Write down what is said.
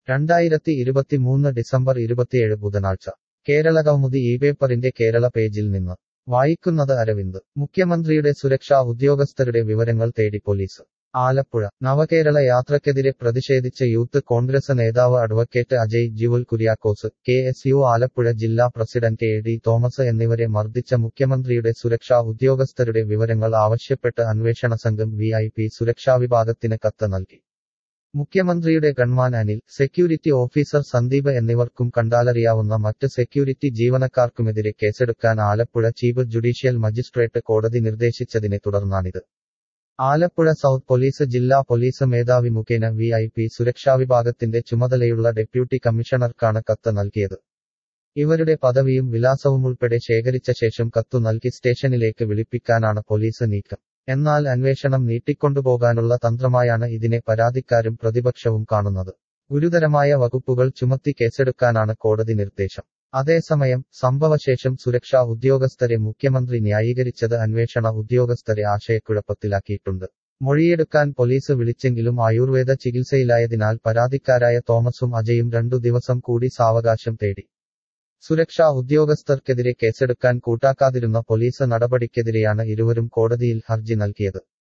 2023 December 27 ബുധനാഴ്ച കേരളകൗമുദി പേപ്പറിന്റെ കേരള പേജിൽ നിന്ന് വായിക്കുന്നത് അരവിന്ദ്. മുഖ്യമന്ത്രിയുടെ സുരക്ഷാ ഉദ്യോഗസ്ഥരുടെ വിവരങ്ങൾ തേടി പോലീസ്. ആലപ്പുഴ നവകേരള യാത്രയ്ക്കെതിരെ പ്രതിഷേധിച്ച യൂത്ത് കോൺഗ്രസ് നേതാവ് അഡ്വക്കേറ്റ് അജയ് ജ്യുവൽ കുര്യാക്കോസ്, KSU ആലപ്പുഴ ജില്ലാ പ്രസിഡന്റ് AD തോമസ് എന്നിവരെ മർദ്ദിച്ച മുഖ്യമന്ത്രിയുടെ സുരക്ഷാ ഉദ്യോഗസ്ഥരുടെ വിവരങ്ങൾ ആവശ്യപ്പെട്ട് അന്വേഷണ സംഘം VIP സുരക്ഷാവിഭാഗത്തിന് കത്ത് നൽകി. മുഖ്യമന്ത്രിയുടെ gunman Anil, security officer Sandeep എന്നിവർക്കും കണ്ടാലറിയാവുന്ന മറ്റ് സെക്യൂരിറ്റി ജീവനക്കാർക്കുമെതിരെ കേസെടുക്കാൻ ആലപ്പുഴ ചീഫ് ജുഡീഷ്യൽ മജിസ്ട്രേറ്റ് കോടതി നിർദ്ദേശിച്ചതിനെ തുടർന്നാണിത്. ആലപ്പുഴ സൗത്ത് പോലീസ് ജില്ലാ പോലീസ് മേധാവി മുഖേന VIP സുരക്ഷാവിഭാഗത്തിന്റെ ചുമതലയുള്ള ഡെപ്യൂട്ടി കമ്മീഷണർക്കാണ് കത്ത് നൽകിയത്. ഇവരുടെ പദവിയും വിലാസവുമുൾപ്പെടെ ശേഖരിച്ച ശേഷം കത്തു നൽകി സ്റ്റേഷനിലേക്ക് വിളിപ്പിക്കാനാണ് പോലീസ് നീക്കം. എന്നാൽ അന്വേഷണം നീട്ടിക്കൊണ്ടുപോകാനുള്ള തന്ത്രമായാണ് ഇതിനെ പരാതിക്കാരും പ്രതിപക്ഷവും കാണുന്നത്. ഗുരുതരമായ വകുപ്പുകൾ ചുമത്തി കേസെടുക്കാനാണ് കോടതി നിർദ്ദേശം. അതേസമയം സംഭവശേഷം സുരക്ഷാ ഉദ്യോഗസ്ഥരെ മുഖ്യമന്ത്രി ന്യായീകരിച്ചത് അന്വേഷണ ഉദ്യോഗസ്ഥരെ ആശയക്കുഴപ്പത്തിലാക്കിയിട്ടുണ്ട്. മൊഴിയെടുക്കാൻ പോലീസ് വിളിച്ചെങ്കിലും ആയുർവേദ ചികിത്സയിലായതിനാൽ പരാതിക്കാരായ തോമസും അജയും 2 ദിവസം കൂടി സാവകാശം തേടി. സുരക്ഷാ ഉദ്യോഗസ്ഥർക്കെതിരെ കേസെടുക്കാൻ കൂട്ടാക്കാതിരുന്ന പോലീസ് നടപടിക്കെതിരെയാണ് ഇരുവരും കോടതിയിൽ ഹർജി നൽകിയത്.